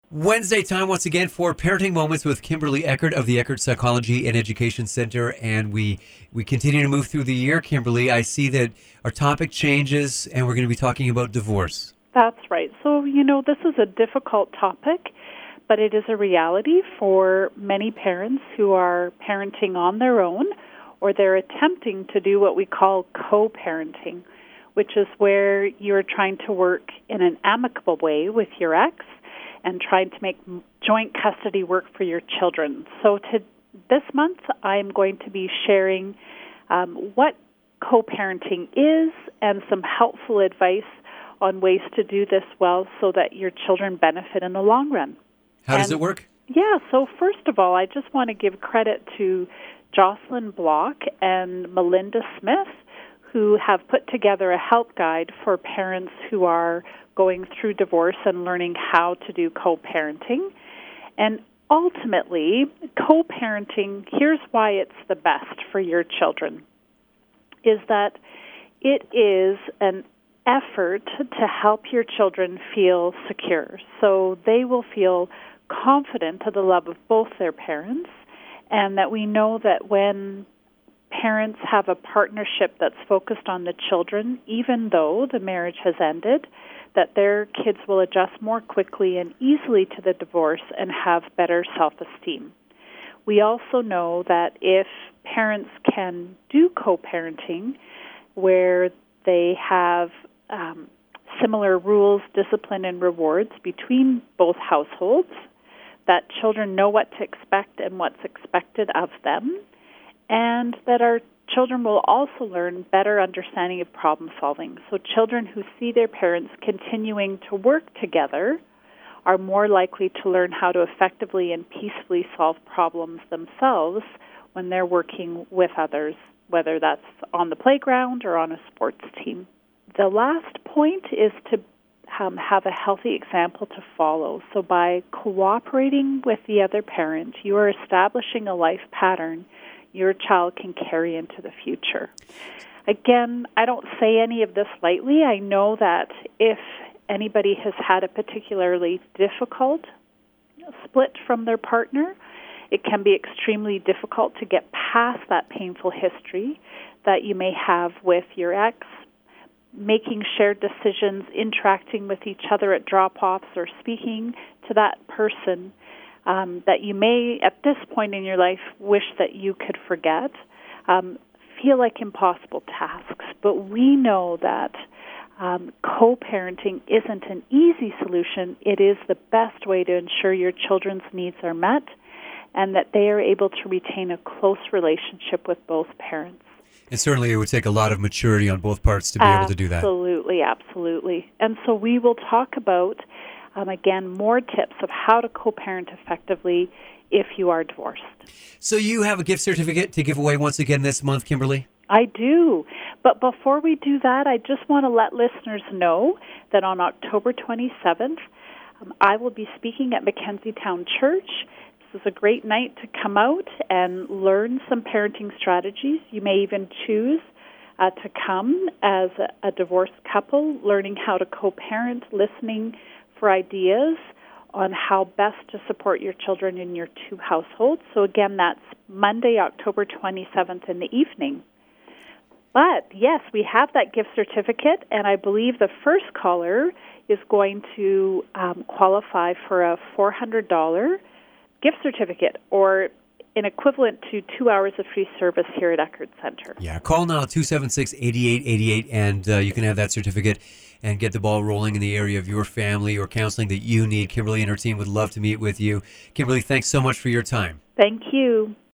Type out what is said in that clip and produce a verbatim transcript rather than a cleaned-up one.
Wednesday time once again for Parenting Moments with Kimberly Eckert of the Eckert Psychology and Education Center. And we, we continue to move through the year, Kimberly. I see that our topic changes and we're going to be talking about divorce. That's right. So, you know, this is a difficult topic, but it is a reality for many parents who are parenting on their own, or they're attempting to do what we call co-parenting, which is where you're trying to work in an amicable way with your ex and trying to make joint custody work for your children. So to this month, I'm going to be sharing um, what co-parenting is and some helpful advice on ways to do this well so that your children benefit in the long run. How and, does it work? Yeah, so first of all, I just want to give credit to Jocelyn Block and Melinda Smith, who have put together a help guide for parents who are going through divorce and learning how to do co-parenting. And ultimately, co-parenting, here's why it's the best for your children, is that it is an effort to help your children feel secure. So they will feel confident to the love of both their parents, and that we know that when parents have a partnership that's focused on the children, even though the marriage has ended, that their kids will adjust more quickly and easily to the divorce and have better self-esteem. We also know that if parents can do co-parenting, where they have um, similar rules, discipline, and rewards between both households, that children know what to expect and what's expected of them, and that our children will also learn better understanding of problem solving. So children who see their parents continuing to work together are more likely to learn how to effectively and peacefully solve problems themselves when they're working with others, whether that's on the playground or on a sports team. The last point is to um, have a healthy example to follow. So by cooperating with the other parent, you are establishing a life pattern your child can carry into the future. Again, I don't say any of this lightly. I know that if anybody has had a particularly difficult split from their partner, it can be extremely difficult to get past that painful history that you may have with your ex, making shared decisions, interacting with each other at drop-offs, or speaking to that person Um, that you may, at this point in your life, wish that you could forget, um, feel like impossible tasks. But we know that um, co-parenting isn't an easy solution. It is the best way to ensure your children's needs are met and that they are able to retain a close relationship with both parents. And certainly it would take a lot of maturity on both parts to be able to do that. Absolutely, absolutely. And so we will talk about Um, again, more tips of how to co-parent effectively if you are divorced. So you have a gift certificate to give away once again this month, Kimberly? I do. But before we do that, I just want to let listeners know that on October twenty-seventh, um, I will be speaking at Mackenzie Town Church. This is a great night to come out and learn some parenting strategies. You may even choose uh, to come as a, a divorced couple, learning how to co-parent, listening for ideas on how best to support your children in your two households. So again, that's Monday, October twenty-seventh in the evening. But yes, we have that gift certificate, and I believe the first caller is going to um, qualify for a four hundred dollars gift certificate, or an equivalent to two hours of free service here at Eckert Center. Yeah, call now, two seven six, eight eight eight eight, and uh, you can have that certificate and get the ball rolling in the area of your family or counseling that you need. Kimberly and her team would love to meet with you. Kimberly, thanks so much for your time. Thank you.